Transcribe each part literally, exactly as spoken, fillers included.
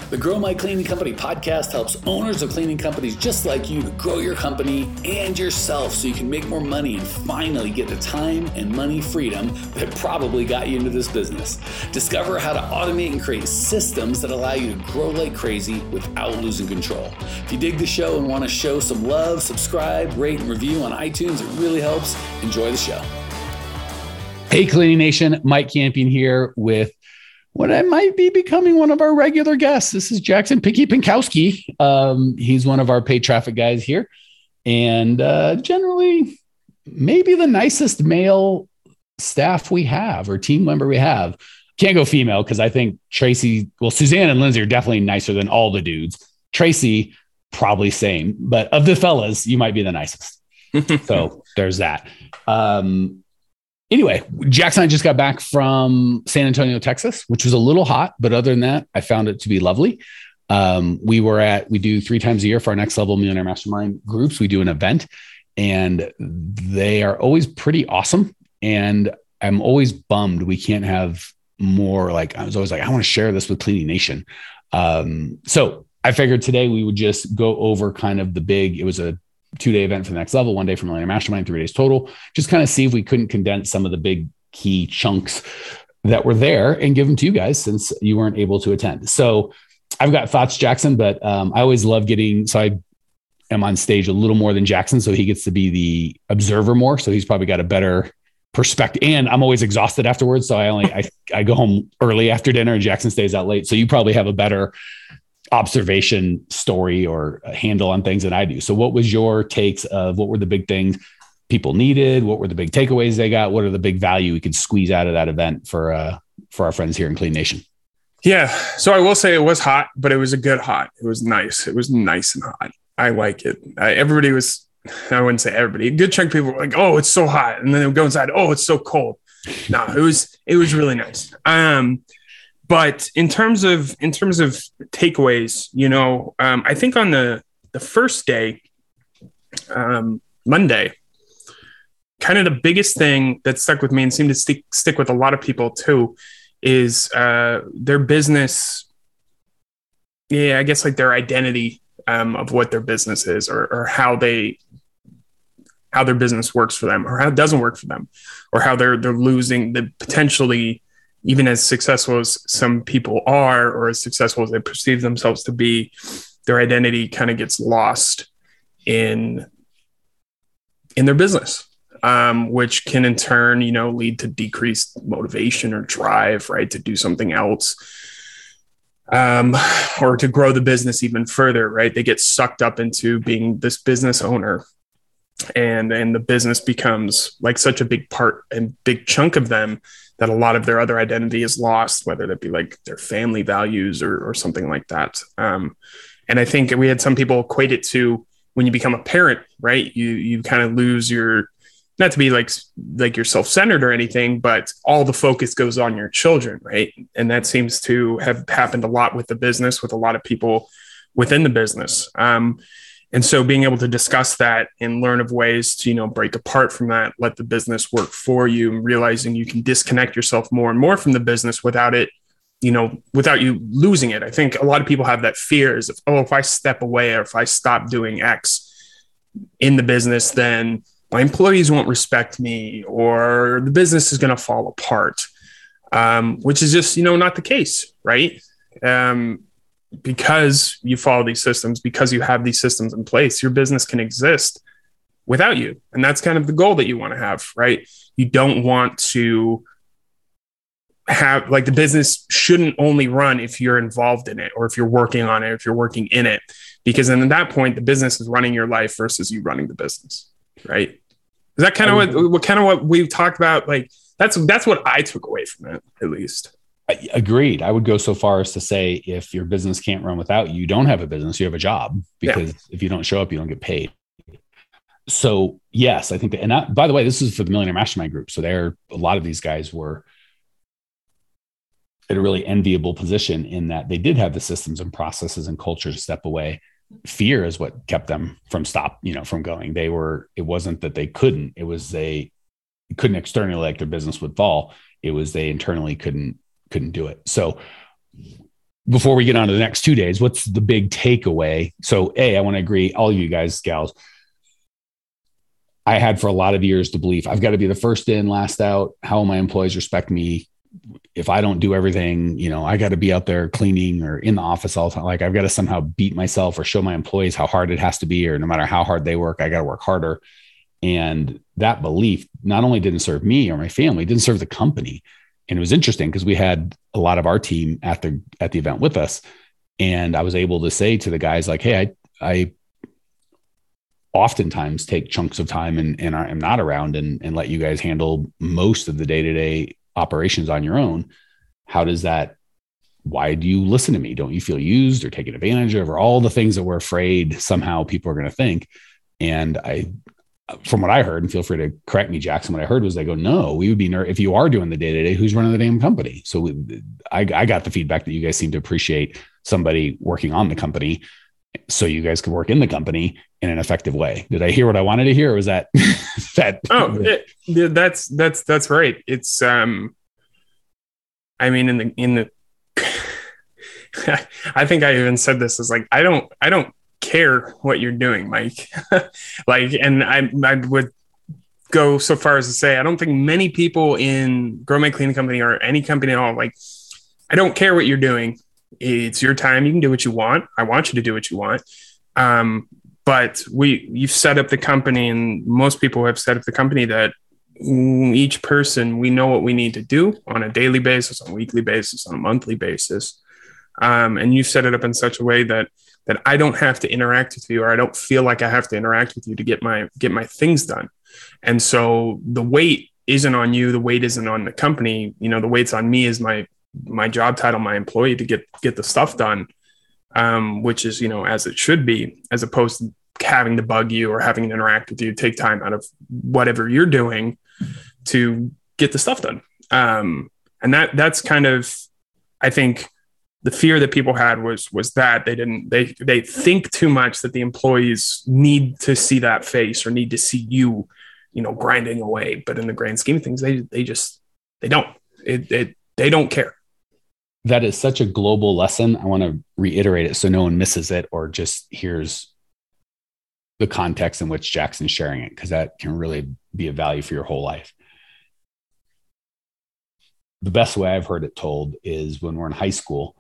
The Grow My Cleaning Company podcast helps owners of cleaning companies just like you to grow your company and yourself so you can make more money and finally get the time and money freedom that probably got you into this business. Discover how to automate and create systems that allow you to grow like crazy without losing control. If you dig the show and want to show some love, subscribe, rate, and review on iTunes. It really helps. Enjoy the show. Hey, Cleaning Nation, Mike Campion here with what I might be becoming one of our regular guests. This is Jackson Pinky Pinkowski. Um, he's one of our paid traffic guys here, and uh, generally maybe the nicest male staff we have or team member we have. Can't go female because I think Tracy, well, Suzanne and Lindsay are definitely nicer than all the dudes. Tracy, probably same, but of the fellas, you might be the nicest. So there's that. Um, Anyway, Jackson and I just got back from San Antonio, Texas, which was a little hot, but other than that, I found it to be lovely. Um, we were at, we do three times a year for our Next Level Millionaire Mastermind groups. We do an event and they are always pretty awesome. And I'm always bummed we can't have more. Like, I was always like, I want to share this with Cleaning Nation. Um, so I figured today we would just go over kind of the big, it was a two-day event for the Next Level, one day for Millionaire Mastermind, three days total. Just kind of see if we couldn't condense some of the big key chunks that were there and give them to you guys since you weren't able to attend. So I've got thoughts, Jackson, but um, I always love getting, so I am on stage a little more than Jackson. So he gets to be the observer more. So he's probably got a better perspective, and I'm always exhausted afterwards. So I only, I, I go home early after dinner and Jackson stays out late. So you probably have a better observation story or a handle on things than I do. So what was your takes of what were the big things people needed? What were the big takeaways they got? What are the big value we could squeeze out of that event for, uh, for our friends here in Clean Nation? Yeah. So I will say it was hot, but it was a good hot. It was nice. It was nice and hot. I like it. I, everybody was, I wouldn't say everybody, a good chunk of people were like, oh, it's so hot. And then they would go inside. Oh, it's so cold. No, it was, it was really nice. Um, But in terms of in terms of takeaways, you know, um, I think on the the first day, um, Monday, kind of the biggest thing that stuck with me and seemed to stick stick with a lot of people too, is uh, their business. Yeah, I guess like their identity um, of what their business is, or or how they how their business works for them, or how it doesn't work for them, or how they're they're losing the potentially. Even as successful as some people are, or as successful as they perceive themselves to be, their identity kind of gets lost in, in their business, um, which can in turn, you know, lead to decreased motivation or drive, right, to do something else, um, or to grow the business even further, right? They get sucked up into being this business owner, and and the business becomes like such a big part and big chunk of them that a lot of their other identity is lost, whether that be like their family values or, or something like that. Um, and I think we had some people equate it to when you become a parent, right? You you kind of lose your, not to be like like you're self-centered or anything, but all the focus goes on your children, right? And that seems to have happened a lot with the business, with a lot of people within the business. Um, And so being able to discuss that and learn of ways to, you know, break apart from that, let the business work for you, and realizing you can disconnect yourself more and more from the business without it, you know, without you losing it. I think a lot of people have that fear is, if, oh, if I step away or if I stop doing X in the business, then my employees won't respect me or the business is going to fall apart, um, which is just, you know, not the case, right? Um, Because you follow these systems, because you have these systems in place, your business can exist without you. And that's kind of the goal that you want to have, right? You don't want to have, like, the business shouldn't only run if you're involved in it, or if you're working on it, or if you're working in it, because then at that point, the business is running your life versus you running the business, right? Is that kind of what, what kind of what we've talked about? Like, that's, that's what I took away from it, at least. Agreed. I would go so far as to say, if your business can't run without you, you don't have a business, you have a job, because yeah. if you don't show up, you don't get paid. So yes, I think that, and that, by the way, this is for the Millionaire Mastermind group. So there, a lot of these guys were at a really enviable position in that they did have the systems and processes and culture to step away. Fear is what kept them from stop, you know, from going. They were, it wasn't that they couldn't, it was they couldn't externally, like their business would fall. It was they internally couldn't, couldn't do it. So before we get on to the next two days, what's the big takeaway? So A, I want to agree, all of you guys, gals, I had for a lot of years the belief I've got to be the first in, last out. How will my employees respect me? If I don't do everything, you know, I got to be out there cleaning or in the office all the time. Like I've got to somehow beat myself or show my employees how hard it has to be, or no matter how hard they work, I got to work harder. And that belief not only didn't serve me or my family, it didn't serve the company. And it was interesting because we had a lot of our team at the, at the event with us. And I was able to say to the guys like, hey, I, I oftentimes take chunks of time and, and I'm not around and, and let you guys handle most of the day-to-day operations on your own. How does that, why do you listen to me? Don't you feel used or taken advantage of, or all the things that we're afraid somehow people are going to think? And I, from what I heard, and feel free to correct me, Jackson, what I heard was they go, no, we would be, ner- if you are doing the day-to-day, who's running the damn company? So we, I, I got the feedback that you guys seem to appreciate somebody working on the company so you guys can work in the company in an effective way. Did I hear what I wanted to hear? Or was that, that? Oh, it, that's, that's, that's right. It's, um, I mean, in the, in the, I think I even said this is like, I don't, I don't care what you're doing, Mike. Like, and I, I would go so far as to say, I don't think many people in Grow My Cleaning Company or any company at all, like, I don't care what you're doing. It's your time. You can do what you want. I want you to do what you want. Um, but we, you've set up the company, and most people have set up the company that each person, we know what we need to do on a daily basis, on a weekly basis, on a monthly basis. Um, and you set it up in such a way that, that I don't have to interact with you, or I don't feel like I have to interact with you to get my, get my things done. And so the weight isn't on you. The weight isn't on the company. You know, the weight's on me as my, my job title, my employee, to get, get the stuff done. Um, which is, you know, as it should be, as opposed to having to bug you or having to interact with you, take time out of whatever you're doing to get the stuff done. Um, and that, that's kind of, I think the fear that people had was, was that they didn't, they, they think too much that the employees need to see that face or need to see you, you know, grinding away. But in the grand scheme of things, they, they just, they don't, it, it, they don't care. That is such a global lesson. I want to reiterate it so no one misses it or just hears the context in which Jackson's sharing it, because that can really be of value for your whole life. The best way I've heard it told is when we're in high school,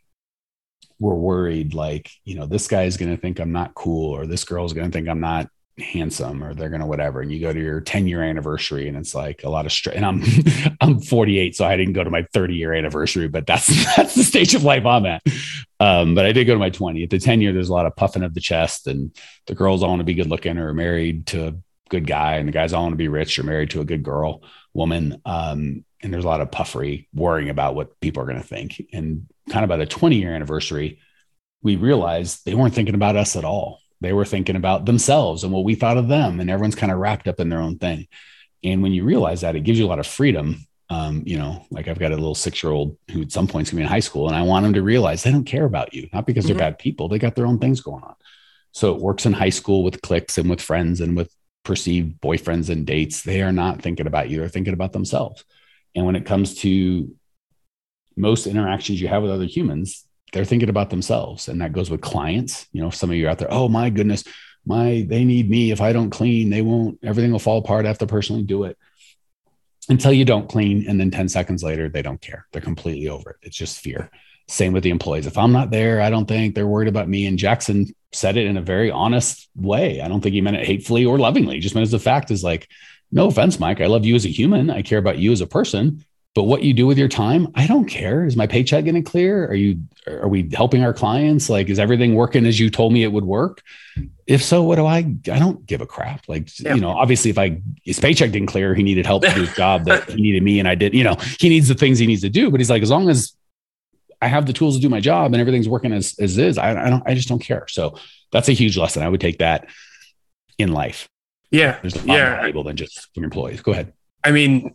we're worried like, you know, this guy is going to think I'm not cool, or this girl is going to think I'm not handsome, or they're going to whatever. And you go to your ten year anniversary and it's like a lot of stress. And I'm, I'm forty-eight, so I didn't go to my thirty year anniversary, but that's, that's the stage of life I'm at. Um, but I did go to my twenty. At the ten year, there's a lot of puffing of the chest, and the girls all want to be good looking or married to a good guy. And the guys all want to be rich or married to a good girl, woman. Um, and there's a lot of puffery, worrying about what people are going to think. And kind of by the twenty year anniversary, we realized they weren't thinking about us at all. They were thinking about themselves and what we thought of them, and everyone's kind of wrapped up in their own thing. And when you realize that, it gives you a lot of freedom. Um, you know, like I've got a little six-year-old who at some point is going to be in high school, and I want them to realize they don't care about you, not because mm-hmm. they're bad people. They got their own things going on. So it works in high school with cliques and with friends and with perceived boyfriends and dates. They are not thinking about you. They're thinking about themselves. And when it comes to most interactions you have with other humans, they're thinking about themselves. And that goes with clients. You know, some of you are out there, oh my goodness, my, they need me. If I don't clean, they won't, everything will fall apart. I have to personally do it until you don't clean. And then ten seconds later, they don't care. They're completely over it. It's just fear. Same with the employees. If I'm not there, I don't think they're worried about me. And Jackson said it in a very honest way. I don't think he meant it hatefully or lovingly. He just meant as a fact is like, no offense, Mike. I love you as a human. I care about you as a person. But what you do with your time, I don't care. Is my paycheck getting clear? Are you, are we helping our clients? Like, is everything working as you told me it would work? If so, what do I, I don't give a crap. Like, yeah. you know, obviously if I, his paycheck didn't clear, he needed help to do his job that he needed me. And I did, you know, he needs the things he needs to do, but he's like, as long as I have the tools to do my job and everything's working as, as is, I, I don't, I just don't care. So that's a huge lesson. I would take that in life. Yeah. There's a lot yeah. more valuable than just from employees. Go ahead. I mean,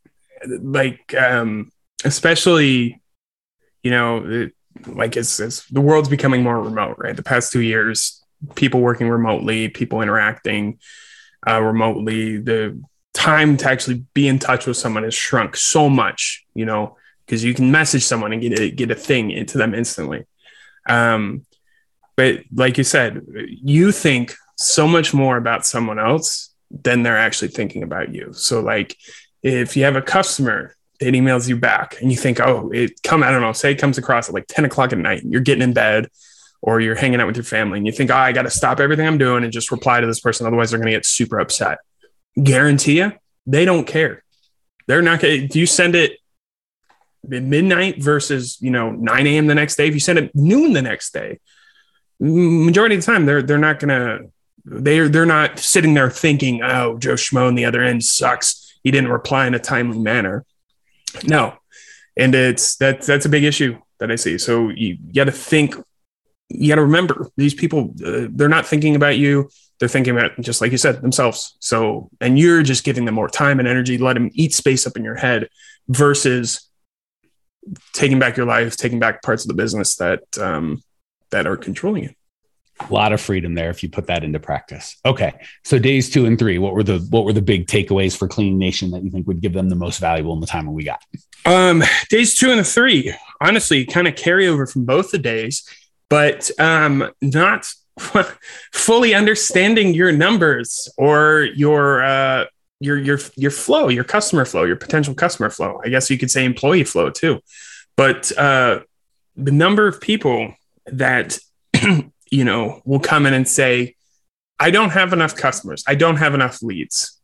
like, um, especially, you know, it, like as, as the world's becoming more remote, right? The past two years, people working remotely, people interacting uh, remotely, the time to actually be in touch with someone has shrunk so much, you know, because you can message someone and get a, get a thing into them instantly. Um, but like you said, you think so much more about someone else than they're actually thinking about you. So like if you have a customer that emails you back and you think, oh, it come, I don't know, say it comes across at like ten o'clock at night and you're getting in bed or you're hanging out with your family and you think, oh, I got to stop everything I'm doing and just reply to this person. Otherwise they're going to get super upset. Guarantee you, they don't care. They're not going to, do you send it at midnight versus, you know, nine a.m. the next day? If you send it noon the next day, majority of the time, they're, they're not going to, they're, they're not sitting there thinking, oh, Joe Schmo on the other end sucks. He didn't reply in a timely manner. No. And it's, that's, that's a big issue that I see. So you, you got to think, you got to remember these people, uh, they're not thinking about you. They're thinking about, just like you said, themselves. So, and you're just giving them more time and energy, let them eat space up in your head versus taking back your life, taking back parts of the business that, um, that are controlling you. A lot of freedom there if you put that into practice. Okay. So days two and three, what were the, what were the big takeaways for Cleaning Nation that you think would give them the most valuable in the time that we got? Um, days two and the three, honestly, kind of carry over from both the days, but um, not fully understanding your numbers or your, uh, your, your, your flow, your customer flow, your potential customer flow. I guess you could say employee flow too, but uh, the number of people that, you know, will come in and say, I don't have enough customers. I don't have enough leads.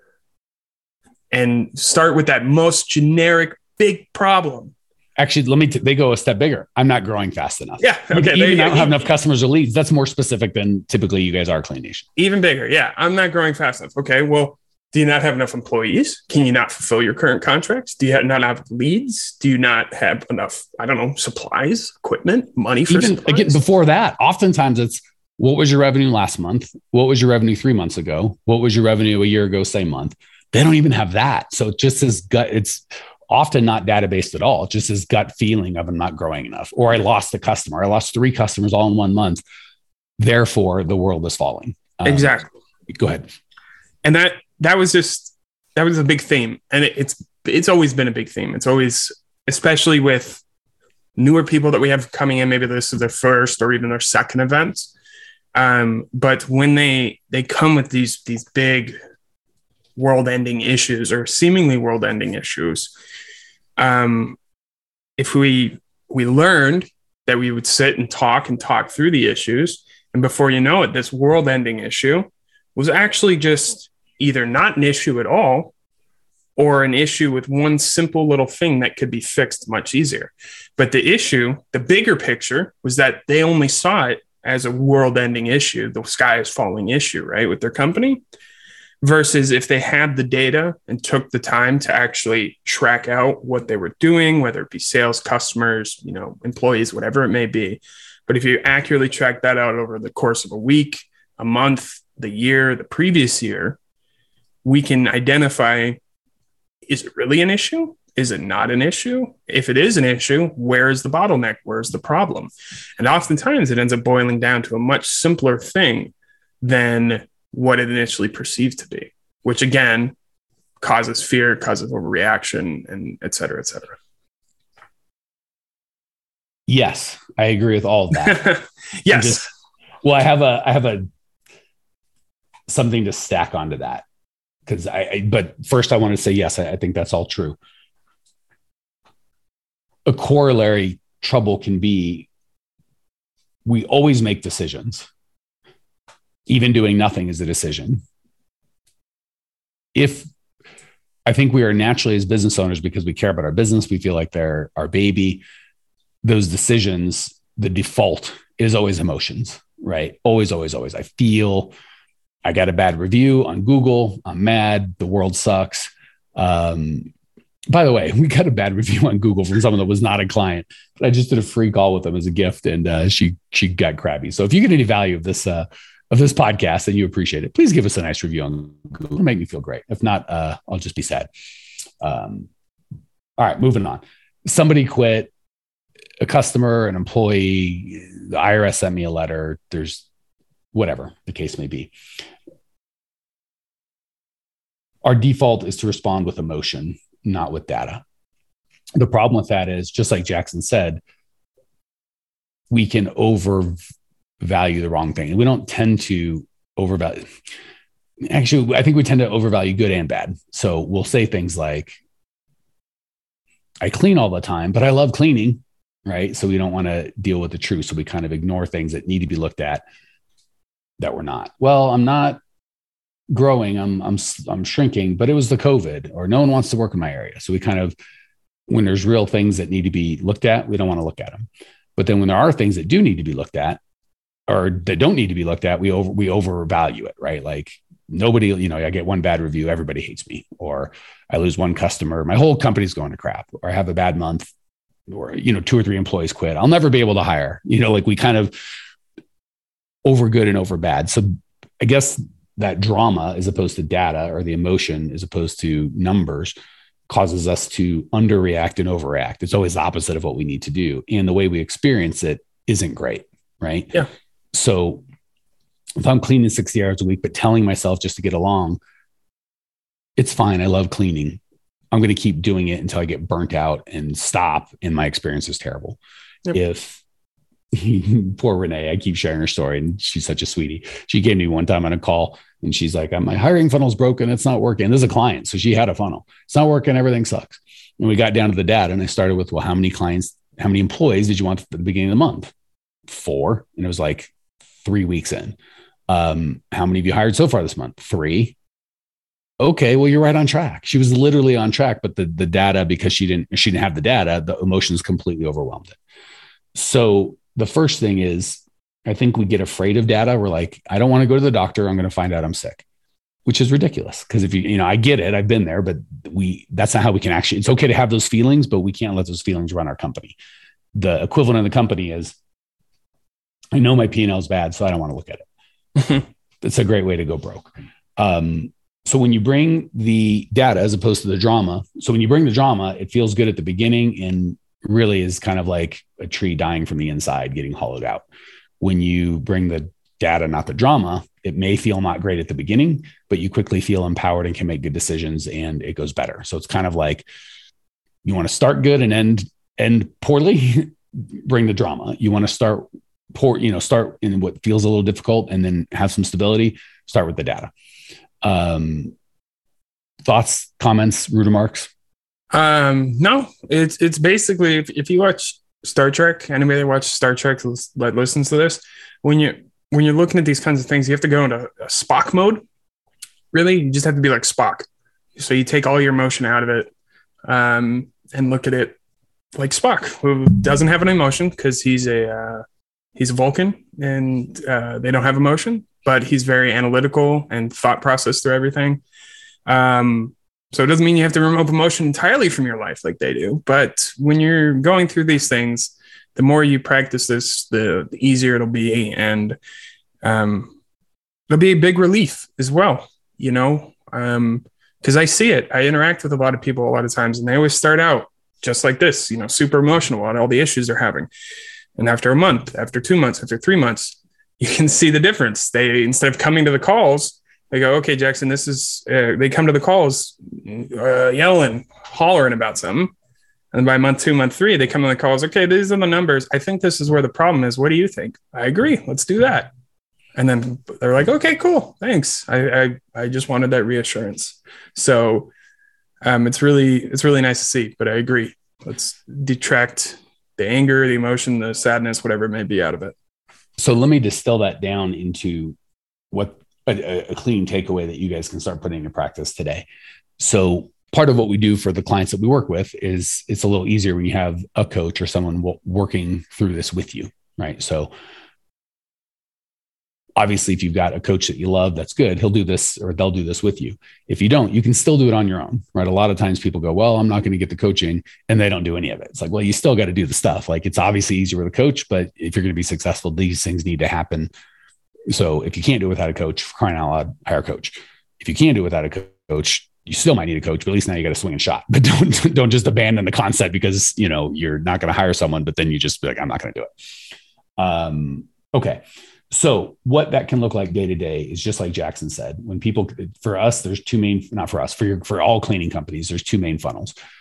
And start with that most generic big problem. Actually, let me, t- they go a step bigger. I'm not growing fast enough. Yeah. Okay. Even I don't have enough customers or leads. That's more specific than typically you guys are, Clean Nation. Even bigger. Yeah. I'm not growing fast enough. Okay. Well, do you not have enough employees? Can you not fulfill your current contracts? Do you not have leads? Do you not have enough, I don't know, supplies, equipment, money for Even, supplies? Again, before that, oftentimes it's, what was your revenue last month? What was your revenue three months ago? What was your revenue a year ago, same month? They don't even have that. So it just as gut, it's often not data-based at all. It's just this gut feeling of I'm not growing enough, or I lost a customer. I lost three customers all in one month. Therefore, the world is falling. Um, exactly. Go ahead. And that, that was just, that was a big theme. And it, it's, it's always been a big theme. It's always, especially with newer people that we have coming in, maybe this is their first or even their second event. Um, but when they, they come with these, these big world ending issues or seemingly world ending issues, um, if we, we learned that we would sit and talk and talk through the issues, and before you know it, this world ending issue was actually just either not an issue at all or an issue with one simple little thing that could be fixed much easier. But the issue, the bigger picture, was that they only saw it as a world-ending issue, the sky is falling issue, right, with their company, versus if they had the data and took the time to actually track out what they were doing, whether it be sales, customers, you know, employees, whatever it may be. But if you accurately track that out over the course of a week, a month, the year, the previous year, we can identify, is it really an issue? Is it not an issue? If it is an issue, where is the bottleneck? Where's the problem? And oftentimes it ends up boiling down to a much simpler thing than what it initially perceived to be, which again causes fear, causes overreaction, and et cetera, et cetera. Yes, I agree with all of that. Yes. Just, well, I have a, I have a, something to stack onto that. Because I, I, but first I want to say, yes, I, I think that's all true. A corollary trouble can be, we always make decisions. Even doing nothing is a decision. If I think we are naturally as business owners, because we care about our business, we feel like they're our baby, those decisions, the default is always emotions, right? Always, always, always. I feel I got a bad review on Google. I'm mad. The world sucks. Um, by the way, we got a bad review on Google from someone that was not a client, but I just did a free call with them as a gift, and uh, she she got crabby. So if you get any value of this uh, of this podcast and you appreciate it, please give us a nice review on Google. It'll make me feel great. If not, uh, I'll just be sad. Um, all right, moving on. Somebody quit. A customer, an employee. The I R S sent me a letter. There's whatever the case may be. Our default is to respond with emotion, not with data. The problem with that is, just like Jackson said, we can overvalue the wrong thing. And we don't tend to overvalue. Actually, I think we tend to overvalue good and bad. So we'll say things like, I clean all the time, but I love cleaning, right? So we don't want to deal with the truth. So we kind of ignore things that need to be looked at that we're not. Well, I'm not growing, I'm, I'm, I'm shrinking, but it was the COVID, or no one wants to work in my area. So we kind of, when there's real things that need to be looked at, we don't want to look at them. But then when there are things that do need to be looked at, or that don't need to be looked at, we over, we overvalue it, right? Like nobody, you know, I get one bad review, everybody hates me, or I lose one customer, my whole company's going to crap, or I have a bad month, or, you know, two or three employees quit, I'll never be able to hire, you know, like we kind of over good and over bad. So I guess that drama, as opposed to data, or the emotion as opposed to numbers, causes us to underreact and overreact. It's always the opposite of what we need to do. And the way we experience it isn't great, right? Yeah. So if I'm cleaning sixty hours a week, but telling myself just to get along, it's fine, I love cleaning, I'm going to keep doing it until I get burnt out and stop, and my experience is terrible. Yep. If poor Renee, I keep sharing her story, and she's such a sweetie. She gave me one time on a call, and she's like, my hiring funnel's broken, it's not working. This is a client, so she had a funnel. It's not working, everything sucks. And we got down to the data, and I started with, well, how many clients, how many employees did you want at the beginning of the month? Four. And it was like three weeks in. Um, how many have you hired so far this month? Three. Okay, well, you're right on track. She was literally on track, but the, the data, because she didn't, she didn't have the data, the emotions completely overwhelmed it. So the first thing is, I think we get afraid of data. We're like, I don't want to go to the doctor, I'm going to find out I'm sick, which is ridiculous. Because if you, you know, I get it, I've been there, but we, that's not how we can actually, it's okay to have those feelings, but we can't let those feelings run our company. The equivalent of the company is, I know my P and L is bad, so I don't want to look at it. It's a great way to go broke. Um, so when you bring the data as opposed to the drama, so when you bring the drama, it feels good at the beginning and really is kind of like a tree dying from the inside, getting hollowed out. When you bring the data, not the drama, it may feel not great at the beginning, but you quickly feel empowered and can make good decisions, and it goes better. So it's kind of like, you want to start good and end, end poorly, bring the drama. You want to start poor, you know, start in what feels a little difficult and then have some stability, start with the data. Um, thoughts, comments, rude remarks? Um, no, it's, it's basically, if, if you watch Star Trek, anybody that watches Star Trek that listens to this, when you, when you're looking at these kinds of things, you have to go into a Spock mode. Really, you just have to be like Spock. So you take all your emotion out of it, um, and look at it like Spock, who doesn't have an emotion because he's a, uh, he's a Vulcan, and uh, they don't have emotion, but he's very analytical and thought process through everything. Um, so it doesn't mean you have to remove emotion entirely from your life like they do. But when you're going through these things, the more you practice this, the, the easier it'll be. And um, it'll be a big relief as well, you know, um, because I see it. I interact with a lot of people a lot of times, and they always start out just like this, you know, super emotional on all the issues they're having. And after a month, after two months, after three months, you can see the difference. They, instead of coming to the calls, they go, okay, Jackson, this is, uh, they come to the calls uh, yelling, hollering about something. And by month two, month three, they come to the calls. Okay, these are the numbers. I think this is where the problem is. What do you think? I agree. Let's do that. And then they're like, okay, cool. Thanks. I, I, I just wanted that reassurance. So um, it's really, it's really nice to see, but I agree. Let's detract the anger, the emotion, the sadness, whatever it may be out of it. So let me distill that down into what a, a clean takeaway that you guys can start putting into practice today. So part of what we do for the clients that we work with is it's a little easier when you have a coach or someone w- working through this with you, right? So obviously, if you've got a coach that you love, that's good. He'll do this, or they'll do this with you. If you don't, you can still do it on your own, right? A lot of times people go, well, I'm not going to get the coaching, and they don't do any of it. It's like, well, you still got to do the stuff. Like, it's obviously easier with a coach, but if you're going to be successful, these things need to happen. So if you can't do it without a coach, for crying out loud, hire a coach. If you can't do it without a coach, you still might need a coach, but at least now you got a swinging shot. But don't, don't just abandon the concept because, you know, you're not going to hire someone, but then you just be like, I'm not going to do it. Um, okay. So what that can look like day to day is just like Jackson said. When people, for us, there's two main, not for us, for your, for all cleaning companies, there's two main funnels.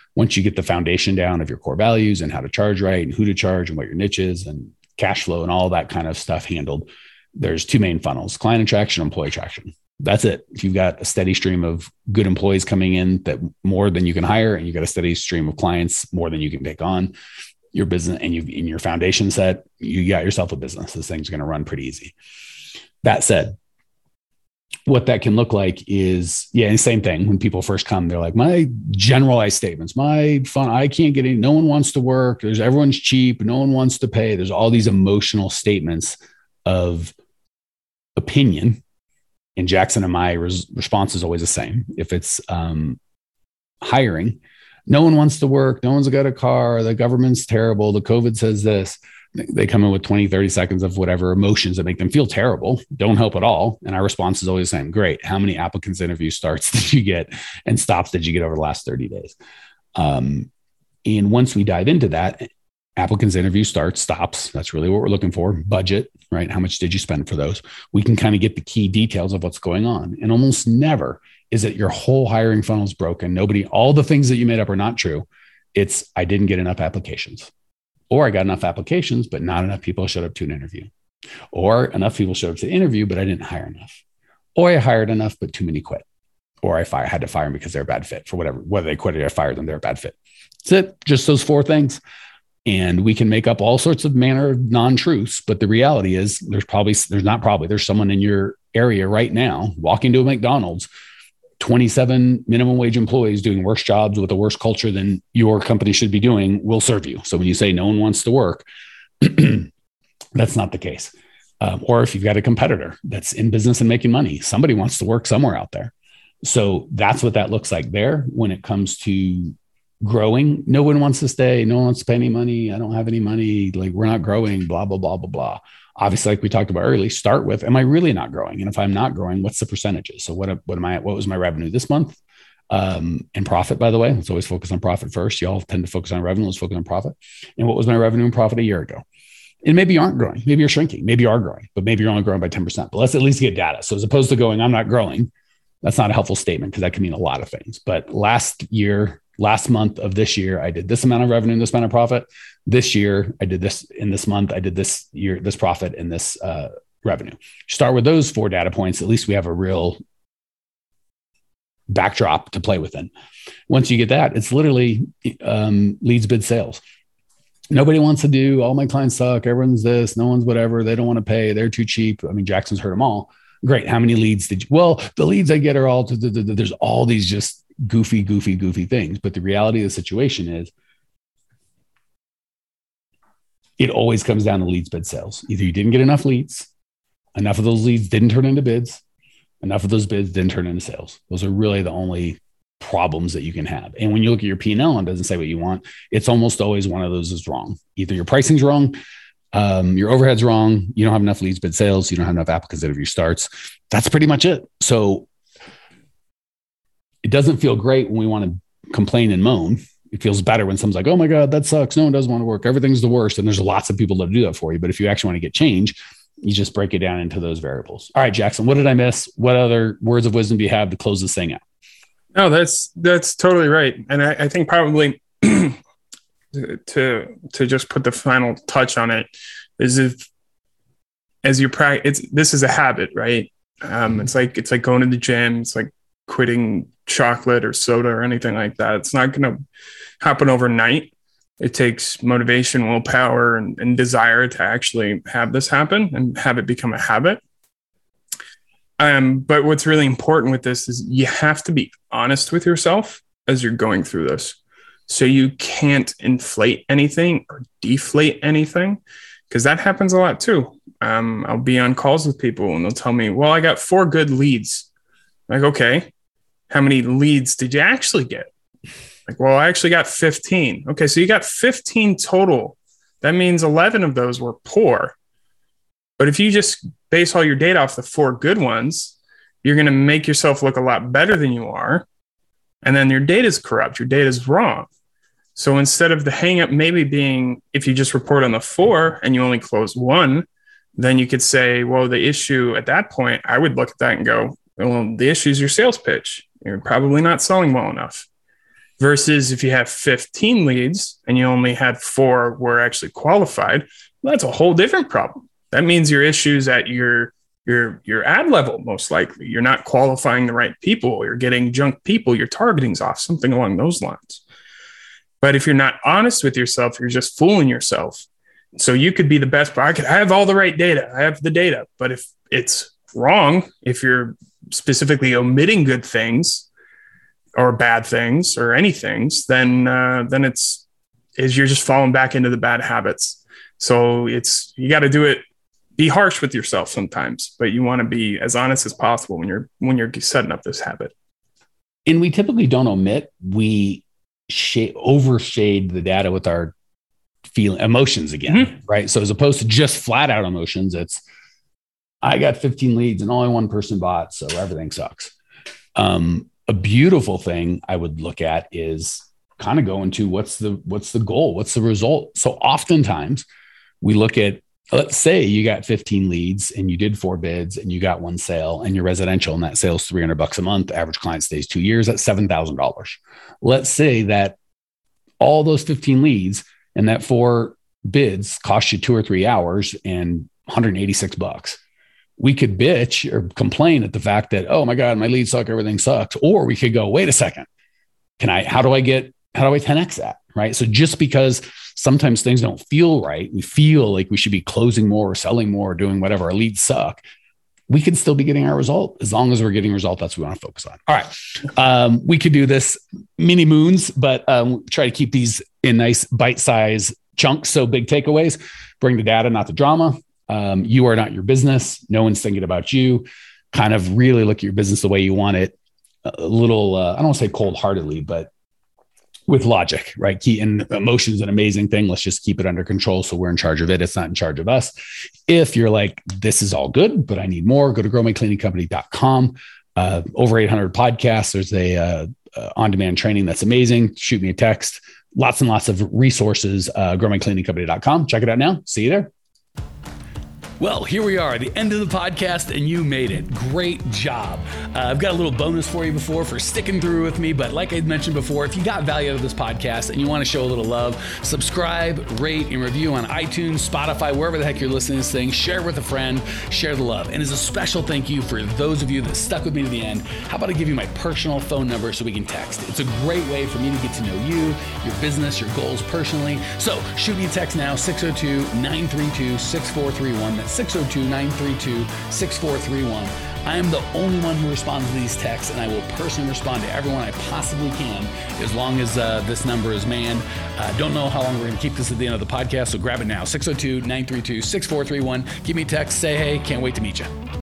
Once you get the foundation down of your core values and how to charge right and who to charge and what your niche is and cash flow and all that kind of stuff handled, there's two main funnels: client attraction, employee attraction. That's it. If you've got a steady stream of good employees coming in, that more than you can hire, and you've got a steady stream of clients, more than you can take on, your business, and you've in your foundation set, you got yourself a business. This thing's going to run pretty easy. That said, what that can look like is, yeah, and same thing. When people first come, they're like, my generalized statements, my fun, I can't get any, no one wants to work. There's everyone's cheap. No one wants to pay. There's all these emotional statements of opinion. And Jackson and my res- response is always the same. If it's um, hiring, no one wants to work. No one's got a car. The government's terrible. The COVID says this. They come in with twenty, thirty seconds of whatever emotions that make them feel terrible, don't help at all. And our response is always the same. Great. How many applicants interview starts did you get and stops did you get over the last thirty days? Um, and once we dive into that, applicants interview starts, stops. That's really what we're looking for. Budget, right? How much did you spend for those? We can kind of get the key details of what's going on. And almost never is it your whole hiring funnel is broken. Nobody, all the things that you made up are not true. It's, I didn't get enough applications. Or I got enough applications, but not enough people showed up to an interview. Or enough people showed up to the interview, but I didn't hire enough. Or I hired enough, but too many quit. Or I fired, had to fire them because they're a bad fit for whatever, whether they quit or I fired them, they're a bad fit. That's it. Just those four things. And we can make up all sorts of manner of non-truths. But the reality is there's probably, there's not probably, there's someone in your area right now walking to a McDonald's, twenty-seven minimum wage employees doing worse jobs with a worse culture than your company should be doing will serve you. So when you say no one wants to work, that's not the case. Um, or if you've got a competitor that's in business and making money, somebody wants to work somewhere out there. So that's what that looks like there. When it comes to growing, no one wants to stay. No one wants to pay any money. I don't have any money. Like, we're not growing, blah, blah, blah, blah, blah. Obviously, like we talked about earlier, start with, am I really not growing? And if I'm not growing, what's the percentages? So what, what am I, what was my revenue this month? Um, and profit, by the way, let's always focus on profit first. Y'all tend to focus on revenue. Let's focus on profit. And what was my revenue and profit a year ago? And maybe you aren't growing. Maybe you're shrinking. Maybe you are growing, but maybe you're only growing by ten percent. But let's at least get data. So as opposed to going, I'm not growing, that's not a helpful statement because that can mean a lot of things. But last year, last month of this year, I did this amount of revenue and this amount of profit. This year, I did this in this month. I did this year, this profit and this uh, revenue. Start with those four data points. At least we have a real backdrop to play within. Once you get that, it's literally um, leads, bid, sales. Nobody wants to do, all my clients suck. Everyone's this, no one's whatever. They don't want to pay. They're too cheap. I mean, Jackson's heard them all. Great. How many leads did you? Well, the leads I get are all, there's all these just goofy, goofy, goofy things. But the reality of the situation is it always comes down to leads, bid, sales. Either you didn't get enough leads, enough of those leads didn't turn into bids, enough of those bids didn't turn into sales. Those are really the only problems that you can have. And when you look at your P and L and it doesn't say what you want, it's almost always one of those is wrong. Either your pricing's wrong, um, your overhead's wrong, you don't have enough leads, bid, sales, you don't have enough applicants interview starts. That's pretty much it. So it doesn't feel great when we want to complain and moan. It feels better when someone's like, oh my God, that sucks. No one doesn't want to work. Everything's the worst. And there's lots of people that do that for you. But if you actually want to get change, you just break it down into those variables. All right, Jackson, what did I miss? What other words of wisdom do you have to close this thing out? No, that's, that's totally right. And I, I think probably to, to just put the final touch on it is if, as you practice, it's, this is a habit, right? Um, it's like, it's like going to the gym. It's like quitting chocolate or soda or anything like that. It's not going to happen overnight. It takes motivation, willpower, and, and desire to actually have this happen and have it become a habit. Um, but what's really important with this is you have to be honest with yourself as you're going through this. So you can't inflate anything or deflate anything, because that happens a lot too. Um, I'll be on calls with people and they'll tell me, well, I got four good leads. Like, okay, how many leads did you actually get? Like, well, I actually got fifteen. Okay, so you got fifteen total. That means eleven of those were poor. But if you just base all your data off the four good ones, you're going to make yourself look a lot better than you are. And then your data is corrupt. Your data is wrong. So instead of the hang up maybe being, if you just report on the four and you only close one, then you could say, well, the issue at that point, I would look at that and go, well, the issue is your sales pitch. You're probably not selling well enough. versus if you have fifteen leads and you only had four were actually qualified, well, that's a whole different problem. That means your issues at your your your ad level, most likely. You're not qualifying the right people. You're getting junk people. Your targeting's off, something along those lines. But if you're not honest with yourself, you're just fooling yourself. So you could be the best, but I could I have all the right data. I have the data. But if it's wrong, if you're specifically omitting good things or bad things or any things, then uh, then it's is you're just falling back into the bad habits. So it's you got to do it. Be harsh with yourself sometimes, but you want to be as honest as possible when you're when you're setting up this habit. And we typically don't omit. We shade, overshade the data with our feel emotions again, mm-hmm. right? So as opposed to just flat out emotions, it's I got fifteen leads and only one person bought, so everything sucks. Um, a beautiful thing I would look at is kind of go into what's the what's the goal, what's the result. So oftentimes we look at, let's say you got fifteen leads and you did four bids and you got one sale and you're residential and that sale's three hundred bucks a month. Average client stays two years. That's seven thousand dollars. Let's say that all those fifteen leads and that four bids cost you two or three hours and one hundred eighty-six bucks. We could bitch or complain at the fact that, oh my God, my leads suck, everything sucks. Or we could go, wait a second. Can I, how do I get, how do I ten X that? Right. So just because sometimes things don't feel right, we feel like we should be closing more or selling more or doing whatever, our leads suck, we can still be getting our result. As long as we're getting a result, that's what we want to focus on. All right. Um, we could do this mini moons, but um, try to keep these in nice bite-sized chunks. So big takeaways, bring the data, not the drama. Um, you are not your business. No one's thinking about you. Kind of really look at your business the way you want it. A little, uh, I don't want to say cold-heartedly, but with logic, right? Key and emotion is an amazing thing. Let's just keep it under control. So we're in charge of it. It's not in charge of us. If you're like, this is all good, but I need more, go to grow my cleaning company dot com. Uh, over eight hundred podcasts. There's a uh, uh, on-demand training that's amazing. Shoot me a text. Lots and lots of resources. Uh, grow my cleaning company dot com. Check it out now. See you there. Well, here we are, the end of the podcast, and you made it. Great job. Uh, I've got a little bonus for you before for sticking through with me, but like I mentioned before, if you got value out of this podcast and you want to show a little love, subscribe, rate, and review on iTunes, Spotify, wherever the heck you're listening to this thing. Share with a friend, share the love. And as a special thank you for those of you that stuck with me to the end, how about I give you my personal phone number so we can text? It's a great way for me to get to know you, your business, your goals personally. So shoot me a text now, six oh two, nine three two, six four three one. That's six oh two, nine three two, six four three one. I am the only one who responds to these texts, and I will personally respond to everyone I possibly can as long as uh, this number is manned. Uh, don't know how long we're going to keep this at the end of the podcast, so grab it now. six oh two, nine three two, six four three one. Give me a text. Say hey. Can't wait to meet you.